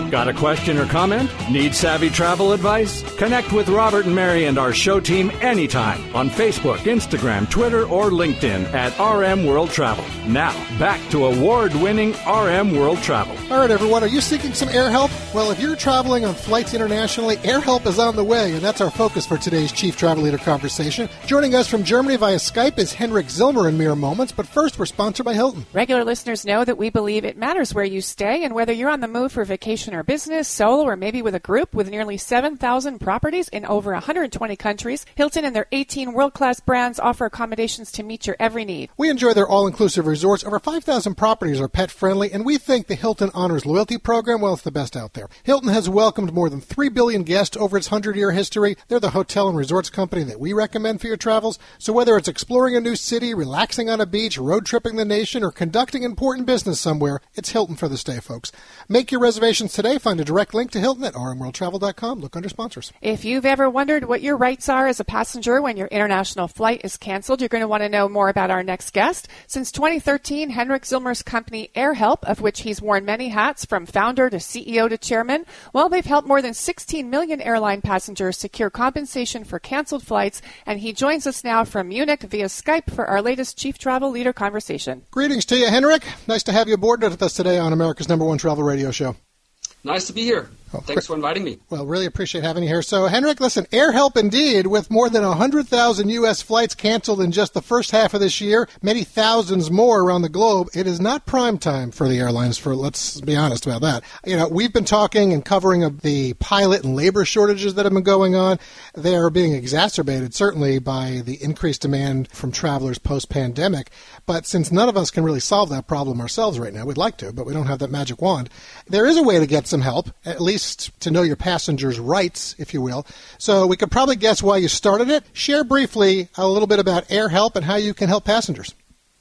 Got a question or comment? Need savvy travel advice? Connect with Robert and Mary and our show team anytime on Facebook, Instagram, Twitter, or LinkedIn at RM World Travel. Now, back to award-winning RM World Travel. All right, everyone, are you seeking some air help? Well, if you're traveling on flights internationally, air help is on the way, and that's our focus for today's Chief Travel Leader Conversation. Joining us from Germany via Skype is Henrik Zillmer in mere moments, but first we're sponsored by Hilton. Regular listeners know that we believe it matters where you stay, and whether you're on the move for vacation or business, solo, or maybe with a group, with nearly 7,000 properties in over 120 countries, Hilton and their 18 world-class brands offer accommodations to meet your every need. We enjoy their all-inclusive resorts. Over 5,000 properties are pet-friendly, and we think the Hilton Honors Loyalty Program, well, it's the best out there. Hilton has welcomed more than 3 billion guests over its 100-year history. They're the hotel and resorts company that we recommend for your travels. So whether it's exploring a new city, relaxing on a beach, road tripping the nation, or conducting important business somewhere, it's Hilton for the stay, folks. Make your reservations today. Find a direct link to Hilton at rmworldtravel.com. Look under sponsors. If you've ever wondered what your rights are as a passenger when your international flight is canceled, you're going to want to know more about our next guest. Since 2013, Henrik Zillmer's company AirHelp, of which he's worn many hats from founder to CEO to chairman, well, they've helped more than 16 million airline passengers secure compensation for canceled flights, and he joins us now from Munich via Skype for our latest Chief Travel Leader Conversation. Greetings to you, Henrik. Nice to have you aboard with us today on America's #1 travel radio show. Nice to be here. Thanks for inviting me. Well, really appreciate having you here. So, Henrik, listen, AirHelp indeed, with more than 100,000 U.S. flights canceled in just the first half of this year, many thousands more around the globe, it is not prime time for the airlines, let's be honest about that. You know, we've been talking and covering of the pilot and labor shortages that have been going on. They are being exacerbated, certainly, by the increased demand from travelers post-pandemic. But since none of us can really solve that problem ourselves right now, we'd like to, but we don't have that magic wand, there is a way to get some help, at least to know your passengers' rights, if you will. So we could probably guess why you started it. Share briefly a little bit about AirHelp and how you can help passengers.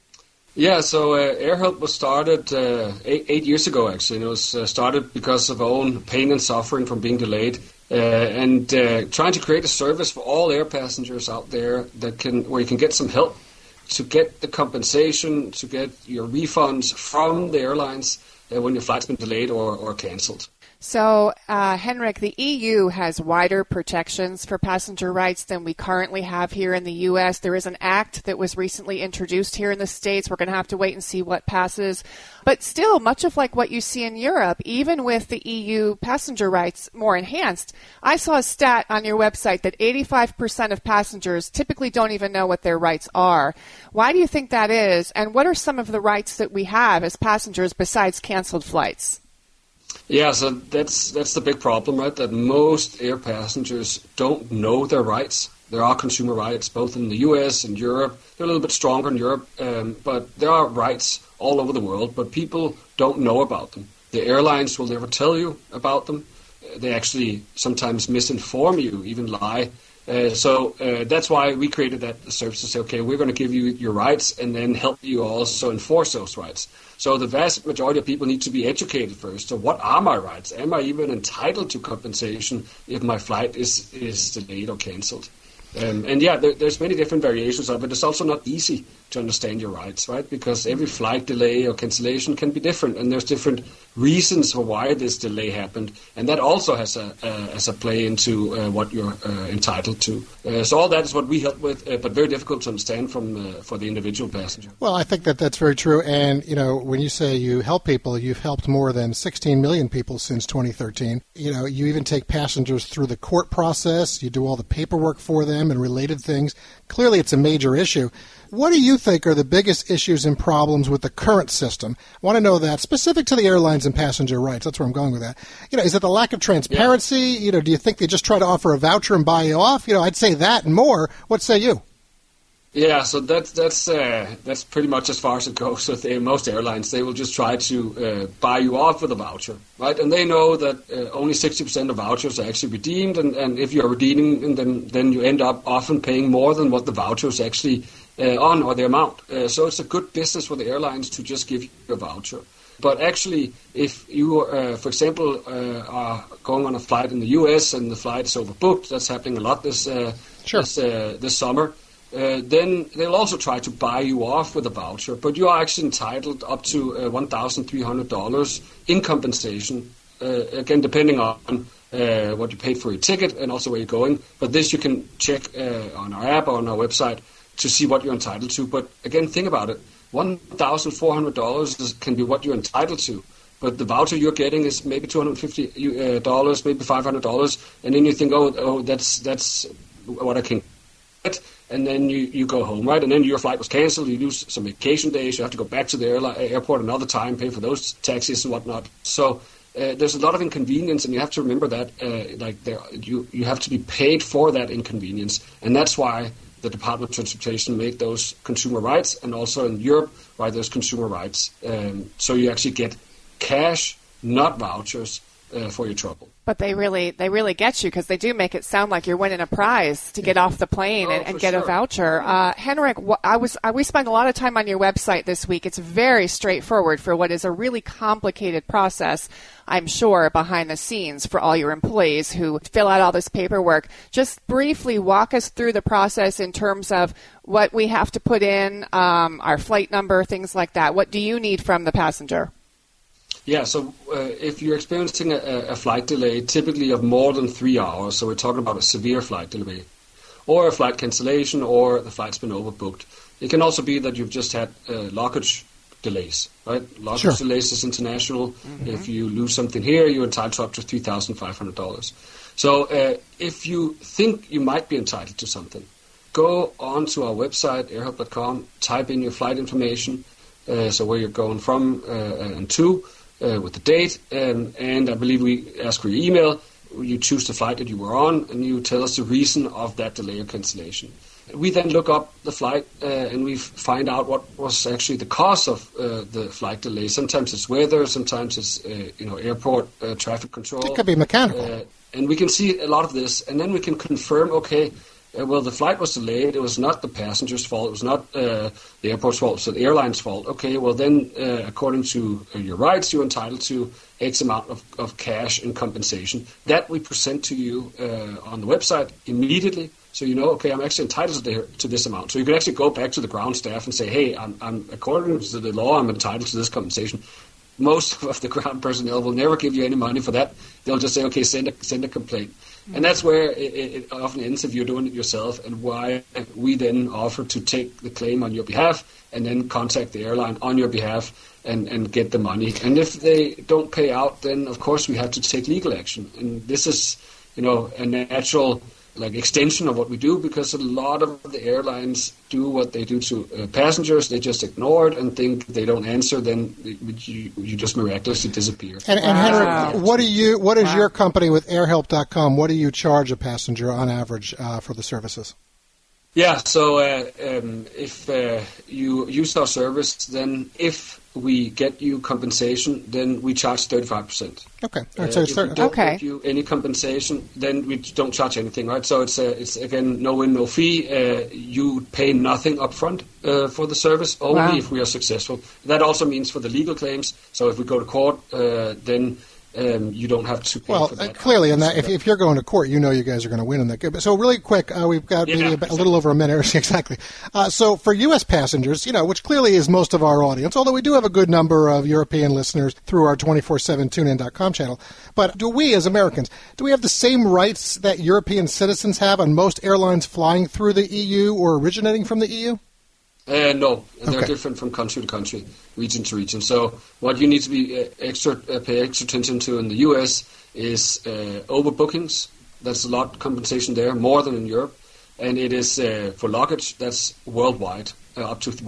Yeah, so AirHelp was started 8 years ago, actually. And it was started because of our own pain and suffering from being delayed. And trying to create a service for all air passengers out there where you can get some help to get the compensation, to get your refunds from the airlines when your flight's been delayed or canceled. So, Henrik, the EU has wider protections for passenger rights than we currently have here in the U.S. There is an act that was recently introduced here in the States. We're going to have to wait and see what passes. But still, much of like what you see in Europe, even with the EU passenger rights more enhanced, I saw a stat on your website that 85% of passengers typically don't even know what their rights are. Why do you think that is? And what are some of the rights that we have as passengers besides canceled flights? Yeah, so that's the big problem, right? That most air passengers don't know their rights. There are consumer rights both in the U.S. and Europe. They're a little bit stronger in Europe, but there are rights all over the world, but people don't know about them. The airlines will never tell you about them. They actually sometimes misinform you, even lie. So that's why we created that service to say, okay, we're going to give you your rights and then help you also enforce those rights. So the vast majority of people need to be educated first. So what are my rights? Am I even entitled to compensation if my flight is delayed or canceled? And yeah, there's many different variations of it. It's also not easy to understand your rights, right? Because every flight delay or cancellation can be different, and there's different reasons for why this delay happened, and that also has a play into what you're entitled to. So all that is what we help with, but very difficult to understand for the individual passenger. Well, I think that's very true. And you know, when you say you help people, you've helped more than 16 million people since 2013. You know, you even take passengers through the court process. You do all the paperwork for them and related things. Clearly, it's a major issue. What do you think are the biggest issues and problems with the current system? I want to know that, specific to the airlines and passenger rights. That's where I'm going with that. You know, is it the lack of transparency? Yeah. You know, do you think they just try to offer a voucher and buy you off? You know, I'd say that and more. What say you? Yeah, so that's pretty much as far as it goes with most airlines. They will just try to buy you off with a voucher, right? And they know that only 60% of vouchers are actually redeemed, and if you're redeeming them, then you end up often paying more than what the voucher is actually on, or the amount. So it's a good business for the airlines to just give you a voucher. But actually, if you, for example, are going on a flight in the U.S. and the flight is overbooked, that's happening a lot this summer, then they'll also try to buy you off with a voucher. But you are actually entitled up to $1,300 in compensation again, depending on what you paid for your ticket and also where you're going. But this you can check on our app or on our website to see what you're entitled to. But again, think about it. $1,400 can be what you're entitled to. But the voucher you're getting is maybe $250, maybe $500. And then you think, oh, that's what I can get. And then you go home, right? And then your flight was canceled. You lose some vacation days. You have to go back to the airport another time, pay for those taxis and whatnot. So there's a lot of inconvenience, and you have to remember that you have to be paid for that inconvenience. And that's why the Department of Transportation made those consumer rights, and also in Europe, why there's consumer rights. So you actually get cash, not vouchers, for your trouble. But they really get you, because they do make it sound like you're winning a prize to get off the plane and get a voucher. Henrik, we spent a lot of time on your website this week. It's very straightforward for what is a really complicated process, I'm sure, behind the scenes for all your employees who fill out all this paperwork. Just briefly walk us through the process in terms of what we have to put in, our flight number, things like that. What do you need from the passenger? Yeah, so if you're experiencing a flight delay, typically of more than 3 hours, so we're talking about a severe flight delay, or a flight cancellation, or the flight's been overbooked. It can also be that you've just had luggage delays, right? Luggage delays is international. Mm-hmm. If you lose something here, you're entitled to up to $3,500. So if you think you might be entitled to something, go onto our website, airhelp.com, type in your flight information, so where you're going from and to, with the date, and I believe we ask for your email. You choose the flight that you were on, and you tell us the reason of that delay or cancellation. We then look up the flight, and we find out what was actually the cause of the flight delay. Sometimes it's weather, sometimes it's airport traffic control. It could be mechanical. And we can see a lot of this, and then we can confirm, okay, well, the flight was delayed. It was not the passenger's fault. It was not the airport's fault. It was the airline's fault. Okay, well then, according to your rights, you're entitled to X amount of cash in compensation. That we present to you on the website immediately, so you know, okay, I'm actually entitled to this amount. So you can actually go back to the ground staff and say, hey, I'm according to the law, I'm entitled to this compensation. Most of the ground personnel will never give you any money for that. They'll just say, okay, send a complaint. And that's where it often ends if you're doing it yourself, and why we then offer to take the claim on your behalf and then contact the airline on your behalf and get the money. And if they don't pay out, then of course we have to take legal action. And this is, a natural extension of what we do, because a lot of the airlines do what they do to passengers. They just ignore it and think they don't answer, then you just miraculously disappear. And Henrik, what is your company with airhelp.com? What do you charge a passenger on average for the services? Yeah, so if you use our service, then if we get you compensation, then we charge 35%. Okay. All right, so if we don't get you any compensation, then we don't charge anything, right? So it's again, no win, no fee. You pay nothing up front for the service, only if we are successful. That also means for the legal claims. So if we go to court, then you don't have to pay for that. Clearly, and that if you're going to court, you guys are going to win in that. So really quick, we've got maybe a little over a minute. Exactly. So for U.S. passengers, which clearly is most of our audience, although we do have a good number of European listeners through our 24/7 TuneIn.com channel, but do we as Americans, do we have the same rights that European citizens have on most airlines flying through the EU or originating from the EU? No, they're different from country to country, region to region. So what you need to be pay extra attention to in the U.S. is overbookings. That's a lot of compensation there, more than in Europe. And it is for luggage, that's worldwide, up to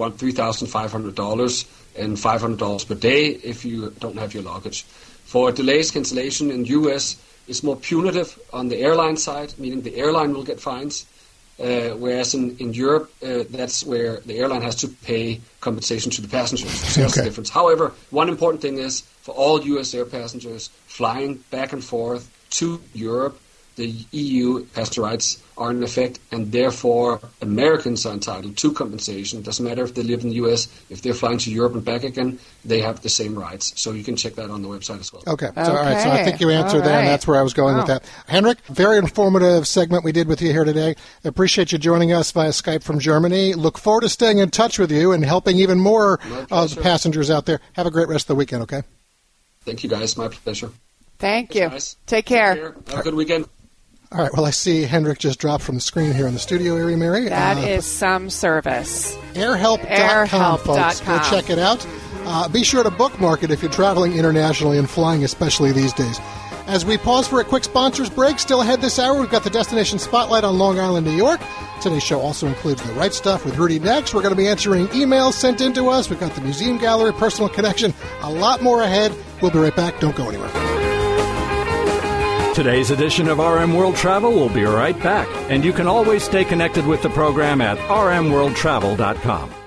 $3,500 and $500 per day if you don't have your luggage. For delays, cancellation in the U.S., it's more punitive on the airline side, meaning the airline will get fines. Whereas in Europe, that's where the airline has to pay compensation to the passengers. So that's the difference. However, one important thing is for all U.S. air passengers flying back and forth to Europe, the EU passenger rights are in effect, and therefore Americans are entitled to compensation. It doesn't matter if they live in the U.S. If they're flying to Europe and back again, they have the same rights. So you can check that on the website as well. Okay. All right. So I think you answered that, and that's where I was going with that. Henrik, very informative segment we did with you here today. I appreciate you joining us via Skype from Germany. Look forward to staying in touch with you and helping even more of the passengers out there. Have a great rest of the weekend, okay? Thank you, guys. My pleasure. Thank you. Nice. Take care. Have a good weekend. All right, well, I see Henrik just dropped from the screen here in the studio area, Mary. That is some service. Airhelp.com, folks. Go check it out. Be sure to bookmark it if you're traveling internationally and flying, especially these days. As we pause for a quick sponsors break, still ahead this hour, we've got the Destination Spotlight on Long Island, New York. Today's show also includes The Right Stuff with Rudy next. We're going to be answering emails sent in to us. We've got the Museum Gallery, Personal Connection, a lot more ahead. We'll be right back. Don't go anywhere. Today's edition of RM World Travel will be right back, and you can always stay connected with the program at rmworldtravel.com.